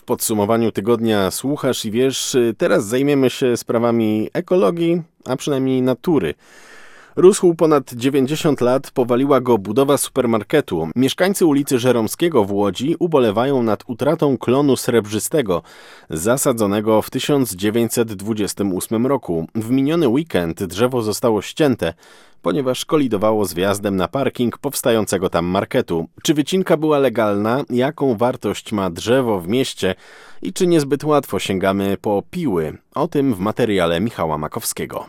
W podsumowaniu tygodnia Słuchasz i Wiesz, teraz zajmiemy się sprawami ekologii, a przynajmniej natury. Rósł ponad 90 lat, powaliła go budowa supermarketu. Mieszkańcy ulicy Żeromskiego w Łodzi ubolewają nad utratą klonu srebrzystego, zasadzonego w 1928 roku. W miniony weekend drzewo zostało ścięte, ponieważ kolidowało z wjazdem na parking powstającego tam marketu. Czy wycinka była legalna? Jaką wartość ma drzewo w mieście? I czy niezbyt łatwo sięgamy po piły? O tym w materiale Michała Makowskiego.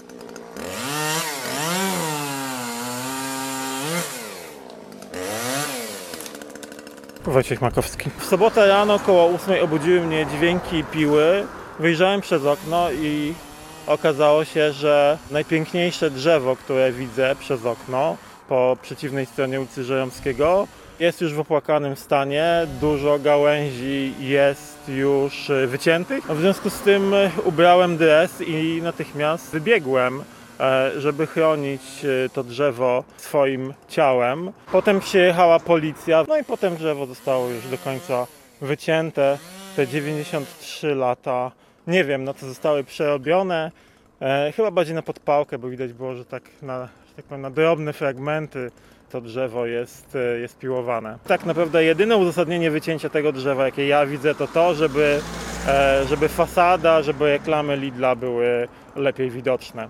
Wojciech Makowski. W sobotę rano około 8 obudziły mnie dźwięki piły. Wyjrzałem przez okno i okazało się, że najpiękniejsze drzewo, które widzę przez okno po przeciwnej stronie ulicy Żeromskiego, jest już w opłakanym stanie. Dużo gałęzi jest już wyciętych. W związku z tym ubrałem dres i natychmiast wybiegłem, żeby chronić to drzewo swoim ciałem. Potem przyjechała policja, no i potem drzewo zostało już do końca wycięte. Te 93 lata, nie wiem na co zostały przerobione, chyba bardziej na podpałkę, bo widać było, że tak na drobne fragmenty to drzewo jest piłowane. Tak naprawdę jedyne uzasadnienie wycięcia tego drzewa, jakie ja widzę, to żeby fasada, żeby reklamy Lidla były lepiej widoczne.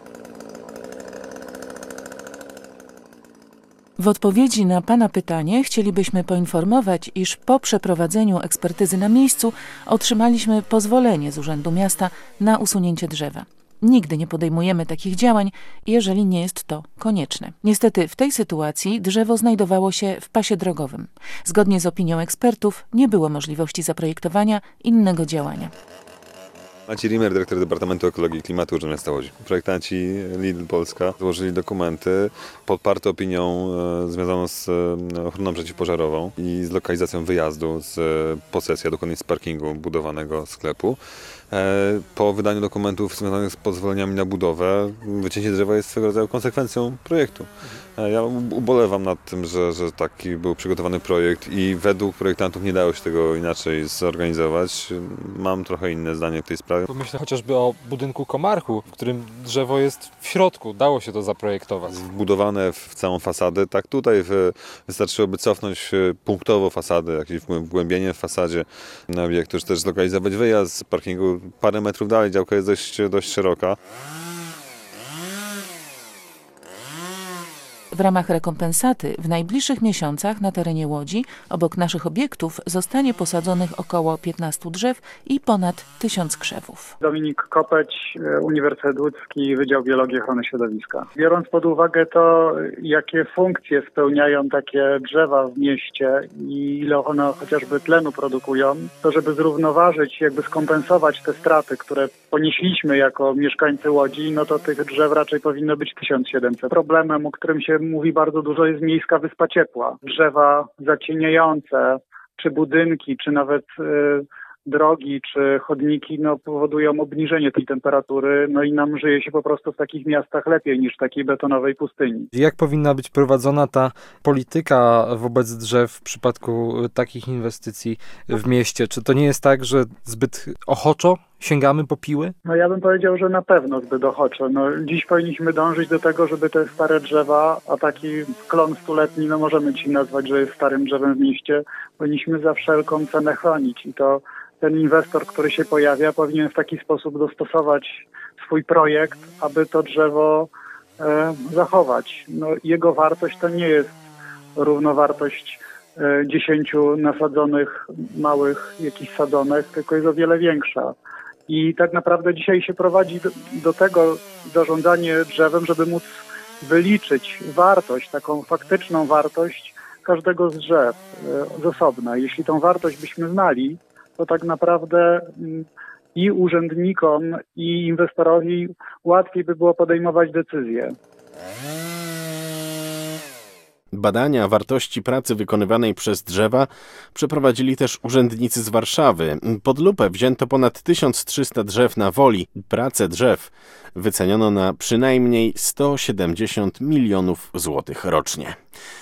W odpowiedzi na Pana pytanie chcielibyśmy poinformować, iż po przeprowadzeniu ekspertyzy na miejscu otrzymaliśmy pozwolenie z Urzędu Miasta na usunięcie drzewa. Nigdy nie podejmujemy takich działań, jeżeli nie jest to konieczne. Niestety w tej sytuacji drzewo znajdowało się w pasie drogowym. Zgodnie z opinią ekspertów nie było możliwości zaprojektowania innego działania. Maciej Rimmer, dyrektor Departamentu Ekologii i Klimatu Urzędu Miasta Łodzi. Projektanci Lidl Polska złożyli dokumenty poparte opinią związaną z ochroną przeciwpożarową i z lokalizacją wyjazdu z posesji, a dokładnie z parkingu budowanego sklepu. Po wydaniu dokumentów związanych z pozwoleniami na budowę, wycięcie drzewa jest swego rodzaju konsekwencją projektu. Ja ubolewam nad tym, że taki był przygotowany projekt i według projektantów nie dało się tego inaczej zorganizować. Mam trochę inne zdanie w tej sprawie. Myślę chociażby o budynku Komarchu, w którym drzewo jest w środku. Dało się to zaprojektować. Wbudowane w całą fasadę. Tak tutaj wystarczyłoby cofnąć punktowo fasadę, jakieś wgłębienie w fasadzie na obiektu, czy też zlokalizować wyjazd z parkingu parę metrów dalej. Działka jest dość szeroka. W ramach rekompensaty w najbliższych miesiącach na terenie Łodzi obok naszych obiektów zostanie posadzonych około 15 drzew i ponad 1000 krzewów. Dominik Kopeć, Uniwersytet Łódzki, Wydział Biologii i Ochrony Środowiska. Biorąc pod uwagę to, jakie funkcje spełniają takie drzewa w mieście i ile one chociażby tlenu produkują, to żeby zrównoważyć, jakby skompensować te straty, które ponieśliśmy jako mieszkańcy Łodzi, no to tych drzew raczej powinno być 1700. Problemem, o którym się mówi bardzo dużo, jest miejska wyspa ciepła. Drzewa zacieniające, czy budynki, czy nawet drogi, czy chodniki, powodują obniżenie tej temperatury, i nam żyje się po prostu w takich miastach lepiej niż w takiej betonowej pustyni. Jak powinna być prowadzona ta polityka wobec drzew w przypadku takich inwestycji w mieście? Czy to nie jest tak, że zbyt ochoczo sięgamy po piły? Ja bym powiedział, że na pewno zbyt ochoczo. Dziś powinniśmy dążyć do tego, żeby te stare drzewa, a taki klon stuletni, możemy dzisiaj nazwać, że jest starym drzewem w mieście, powinniśmy za wszelką cenę chronić i to ten inwestor, który się pojawia, powinien w taki sposób dostosować swój projekt, aby to drzewo zachować. Jego wartość to nie jest równowartość 10 nasadzonych małych jakichś sadzonek, tylko jest o wiele większa. I tak naprawdę dzisiaj się prowadzi do tego zarządzanie drzewem, żeby móc wyliczyć wartość, taką faktyczną wartość każdego z drzew z osobna. Jeśli tą wartość byśmy znali, to tak naprawdę i urzędnikom, i inwestorowi łatwiej by było podejmować decyzje. Badania wartości pracy wykonywanej przez drzewa przeprowadzili też urzędnicy z Warszawy. Pod lupę wzięto ponad 1300 drzew na Woli. Pracę drzew wyceniono na przynajmniej 170 milionów złotych rocznie.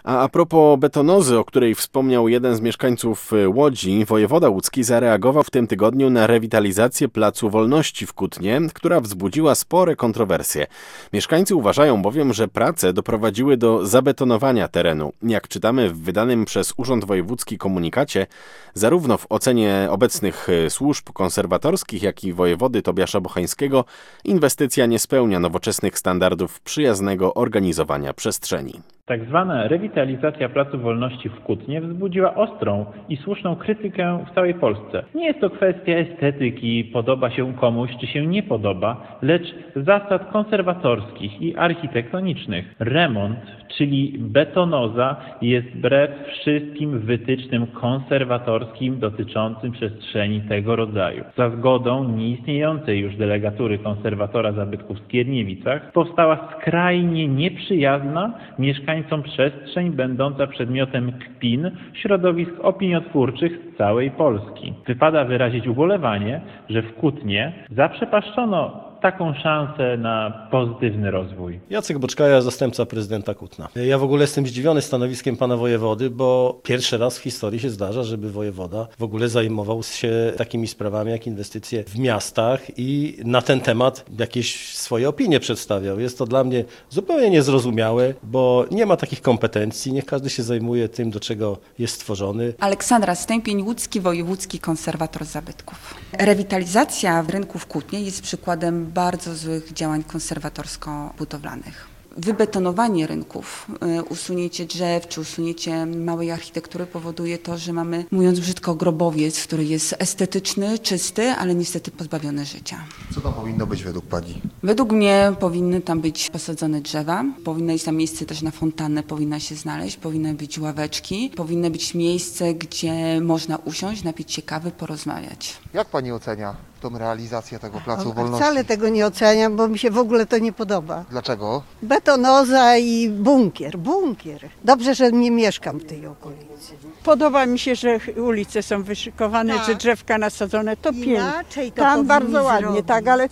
A propos betonozy, o której wspomniał jeden z mieszkańców Łodzi, wojewoda łódzki zareagował w tym tygodniu na rewitalizację Placu Wolności w Kutnie, która wzbudziła spore kontrowersje. Mieszkańcy uważają bowiem, że prace doprowadziły do zabetonowania terenu. Jak czytamy w wydanym przez Urząd Wojewódzki komunikacie, zarówno w ocenie obecnych służb konserwatorskich, jak i wojewody Tobiasza Bochańskiego, inwestycja nie spełnia nowoczesnych standardów przyjaznego organizowania przestrzeni. Tak zwana rewitalizacja Placu Wolności w Kutnie wzbudziła ostrą i słuszną krytykę w całej Polsce. Nie jest to kwestia estetyki, podoba się komuś czy się nie podoba, lecz zasad konserwatorskich i architektonicznych. Remont, czyli betonoza, jest wbrew wszystkim wytycznym konserwatorskim dotyczącym przestrzeni tego rodzaju. Za zgodą nieistniejącej już delegatury konserwatora zabytków w Skierniewicach powstała skrajnie nieprzyjazna mieszkańcom przestrzeń będąca przedmiotem kpin środowisk opiniotwórczych z całej Polski. Wypada wyrazić ubolewanie, że w Kutnie zaprzepaszczono taką szansę na pozytywny rozwój. Jacek Boczkaja, zastępca prezydenta Kutna. Ja w ogóle jestem zdziwiony stanowiskiem pana wojewody, bo pierwszy raz w historii się zdarza, żeby wojewoda w ogóle zajmował się takimi sprawami jak inwestycje w miastach i na ten temat jakieś swoje opinie przedstawiał. Jest to dla mnie zupełnie niezrozumiałe, bo nie ma takich kompetencji. Niech każdy się zajmuje tym, do czego jest stworzony. Aleksandra Stępień, łódzki wojewódzki konserwator zabytków. Rewitalizacja rynku w Kutnie jest przykładem bardzo złych działań konserwatorsko-budowlanych. Wybetonowanie rynków, usunięcie drzew czy usunięcie małej architektury powoduje to, że mamy, mówiąc brzydko, grobowiec, który jest estetyczny, czysty, ale niestety pozbawiony życia. Co tam powinno być według pani? Według mnie powinny tam być posadzone drzewa, powinno być tam miejsce też na fontannę, powinna się znaleźć, powinny być ławeczki, powinno być miejsce, gdzie można usiąść, napić się kawy, porozmawiać. Jak pani ocenia tą realizację tego Placu Wolności? Wcale tego nie oceniam, bo mi się w ogóle to nie podoba. Dlaczego? Betonoza i bunkier. Dobrze, że nie mieszkam w tej okolicy. Podoba mi się, że ulice są wyszykowane, Tak. że drzewka nasadzone, to pięknie. Inaczej to Tam bardzo powinni ładnie, zrobić. tak, ale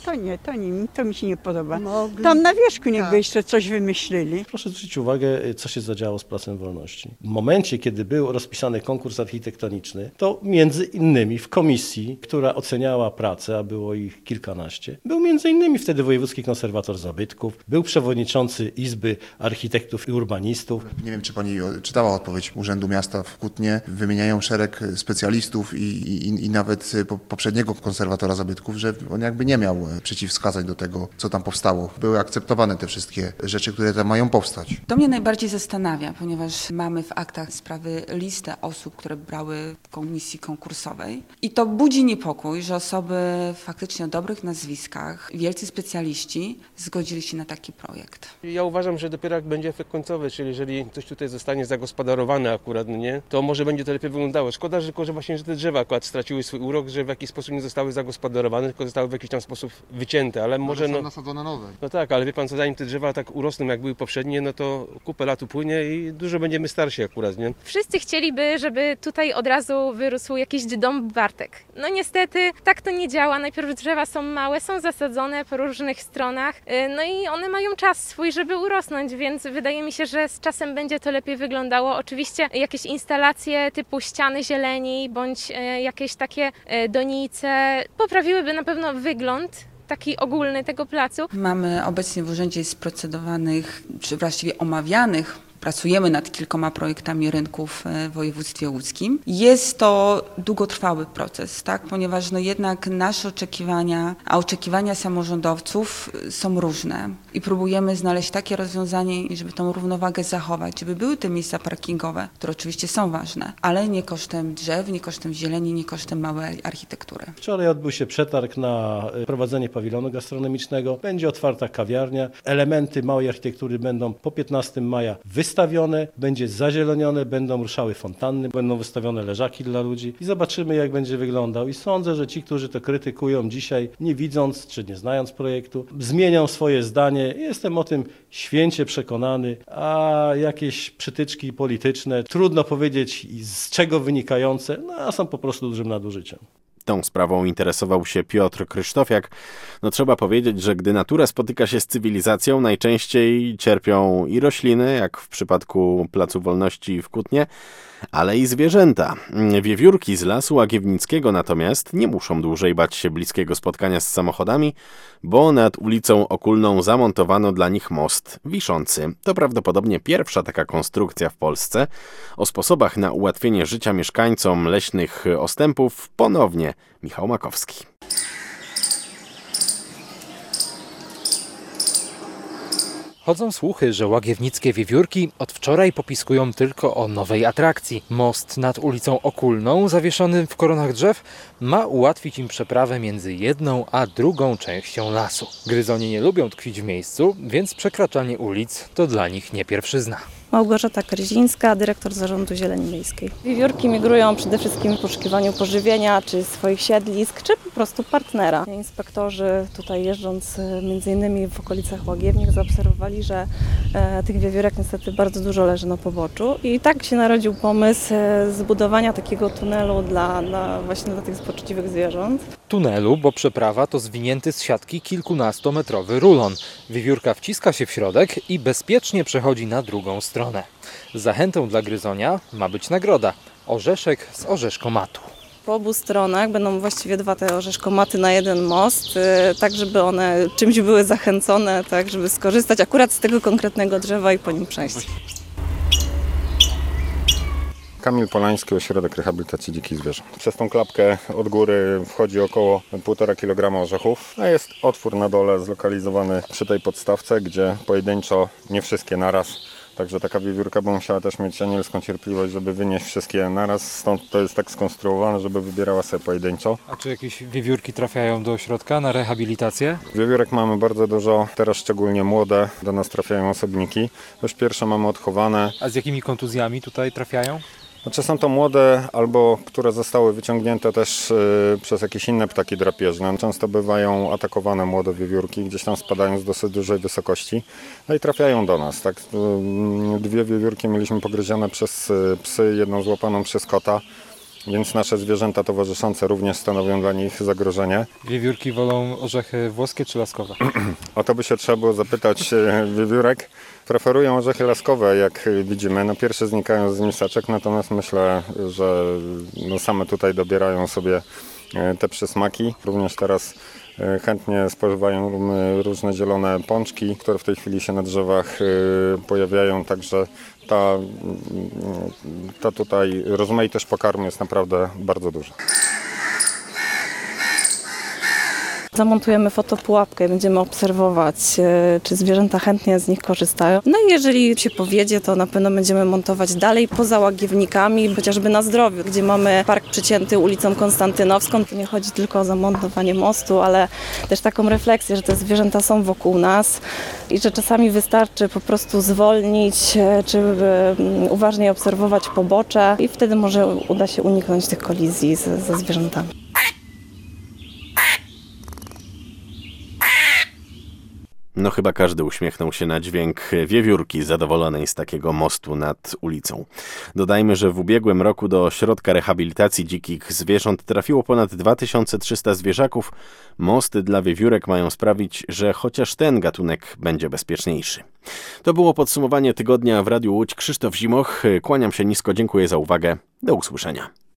to mi się nie podoba. Mogli. Tam na wierzchu niechby Tak. jeszcze coś wymyślili. Proszę zwrócić uwagę, co się zadziało z Placem Wolności. W momencie, kiedy był rozpisany konkurs architektoniczny, to między innymi w komisji, która oceniała pracę, a było ich kilkanaście, był między innymi wtedy wojewódzki konserwator zabytków, był przewodniczący Izby Architektów i Urbanistów. Nie wiem, czy pani czytała odpowiedź Urzędu Miasta w Kutnie. Wymieniają szereg specjalistów i nawet poprzedniego konserwatora zabytków, że on jakby nie miał przeciwwskazań do tego, co tam powstało. Były akceptowane te wszystkie rzeczy, które tam mają powstać. To mnie najbardziej zastanawia, ponieważ mamy w aktach sprawy listę osób, które brały w komisji konkursowej i to budzi niepokój, że osoby faktycznie o dobrych nazwiskach, wielcy specjaliści zgodzili się na taki projekt. Ja uważam, że dopiero jak będzie efekt końcowy, czyli jeżeli coś tutaj zostanie zagospodarowane akurat, nie, to może będzie to lepiej wyglądało. Szkoda, że właśnie, że te drzewa akurat straciły swój urok, że w jakiś sposób nie zostały zagospodarowane, tylko zostały w jakiś tam sposób wycięte, ale może są nasadzone nowe. No tak, ale wie pan co, zanim te drzewa tak urosną jak były poprzednie, no to kupę lat upłynie i dużo będziemy starsi akurat, nie? Wszyscy chcieliby, żeby tutaj od razu wyrósł jakiś dom Bartek. No niestety tak to nie działa. Najpierw drzewa są małe, są zasadzone po różnych stronach, no i one mają czas swój, żeby urosnąć, więc wydaje mi się, że z czasem będzie to lepiej wyglądało. Oczywiście jakieś instalacje typu ściany zieleni bądź jakieś takie donice poprawiłyby na pewno wygląd taki ogólny tego placu. Mamy obecnie w urzędzie procedowanych, czy właściwie omawianych, pracujemy nad kilkoma projektami rynków w województwie łódzkim. Jest to długotrwały proces, tak? Ponieważ jednak nasze oczekiwania, a oczekiwania samorządowców są różne i próbujemy znaleźć takie rozwiązanie, żeby tą równowagę zachować, żeby były te miejsca parkingowe, które oczywiście są ważne, ale nie kosztem drzew, nie kosztem zieleni, nie kosztem małej architektury. Wczoraj odbył się przetarg na prowadzenie pawilonu gastronomicznego. Będzie otwarta kawiarnia. Elementy małej architektury będą po 15 maja wystawione, będzie zazielonione, będą ruszały fontanny, będą wystawione leżaki dla ludzi i zobaczymy, jak będzie wyglądał. I sądzę, że ci, którzy to krytykują dzisiaj, nie widząc czy nie znając projektu, zmienią swoje zdanie. Jestem o tym święcie przekonany, a jakieś przytyczki polityczne, trudno powiedzieć z czego wynikające, no a są po prostu dużym nadużyciem. Tą sprawą interesował się Piotr Krysztofiak. Trzeba powiedzieć, że gdy natura spotyka się z cywilizacją, najczęściej cierpią i rośliny, jak w przypadku Placu Wolności w Kutnie, ale i zwierzęta. Wiewiórki z Lasu Łagiewnickiego natomiast nie muszą dłużej bać się bliskiego spotkania z samochodami, bo nad ulicą Okulną zamontowano dla nich most wiszący. To prawdopodobnie pierwsza taka konstrukcja w Polsce. O sposobach na ułatwienie życia mieszkańcom leśnych ostępów ponownie Michał Makowski. Chodzą słuchy, że łagiewnickie wiewiórki od wczoraj popiskują tylko o nowej atrakcji. Most nad ulicą Okulną, zawieszony w koronach drzew, ma ułatwić im przeprawę między jedną a drugą częścią lasu. Gryzonie nie lubią tkwić w miejscu, więc przekraczanie ulic to dla nich nie pierwszyzna. Małgorzata Kryzińska, dyrektor Zarządu Zieleni Miejskiej. Wiewiórki migrują przede wszystkim w poszukiwaniu pożywienia, czy swoich siedlisk, czy po prostu partnera. Inspektorzy tutaj jeżdżąc m.in. w okolicach Łagiewnik zaobserwowali, że tych wiewiórek niestety bardzo dużo leży na poboczu i tak się narodził pomysł zbudowania takiego tunelu właśnie dla tych spoczciwych zwierząt. Tunelu, bo przeprawa to zwinięty z siatki kilkunastometrowy rulon. Wiewiórka wciska się w środek i bezpiecznie przechodzi na drugą stronę. Zachętą dla gryzonia ma być nagroda – orzeszek z orzeszkomatu. Po obu stronach będą właściwie dwa te orzeszkomaty na jeden most, tak żeby one czymś były zachęcone, tak żeby skorzystać akurat z tego konkretnego drzewa i po nim przejść. Kamil Polański, Ośrodek Rehabilitacji Dzikich Zwierząt. Przez tą klapkę od góry wchodzi około 1,5 kg orzechów, a jest otwór na dole zlokalizowany przy tej podstawce, gdzie pojedynczo, nie wszystkie naraz. Także taka wiewiórka by musiała też mieć anielską cierpliwość, żeby wynieść wszystkie naraz. Stąd to jest tak skonstruowane, żeby wybierała sobie pojedynczo. A czy jakieś wiewiórki trafiają do ośrodka na rehabilitację? Wiewiórek mamy bardzo dużo, teraz szczególnie młode. Do nas trafiają osobniki. Już pierwsze mamy odchowane. A z jakimi kontuzjami tutaj trafiają? Znaczy są to młode albo które zostały wyciągnięte też przez jakieś inne ptaki drapieżne. Często bywają atakowane młode wiewiórki, gdzieś tam spadają z dosyć dużej wysokości, no i trafiają do nas. Tak? 2 wiewiórki mieliśmy pogryzione przez psy, jedną złapaną przez kota. Więc nasze zwierzęta towarzyszące również stanowią dla nich zagrożenie. Wiewiórki wolą orzechy włoskie czy laskowe? O to by się trzeba było zapytać wiewiórek. Preferują orzechy laskowe, jak widzimy. Pierwsze znikają z miseczek, natomiast myślę, że same tutaj dobierają sobie te przysmaki. Również teraz chętnie spożywają różne zielone pączki, które w tej chwili się na drzewach pojawiają, także ta tutaj rozmaitość pokarmu jest naprawdę bardzo duża. Zamontujemy fotopułapkę i będziemy obserwować, czy zwierzęta chętnie z nich korzystają. No i jeżeli się powiedzie, to na pewno będziemy montować dalej poza Łagiewnikami, chociażby na Zdrowiu, gdzie mamy park przycięty ulicą Konstantynowską. To nie chodzi tylko o zamontowanie mostu, ale też taką refleksję, że te zwierzęta są wokół nas i że czasami wystarczy po prostu zwolnić, czy uważniej obserwować pobocze i wtedy może uda się uniknąć tych kolizji ze zwierzętami. Chyba każdy uśmiechnął się na dźwięk wiewiórki zadowolonej z takiego mostu nad ulicą. Dodajmy, że w ubiegłym roku do Ośrodka Rehabilitacji Dzikich Zwierząt trafiło ponad 2300 zwierzaków. Mosty dla wiewiórek mają sprawić, że chociaż ten gatunek będzie bezpieczniejszy. To było podsumowanie tygodnia w Radiu Łódź. Krzysztof Zimoch, kłaniam się nisko, dziękuję za uwagę. Do usłyszenia.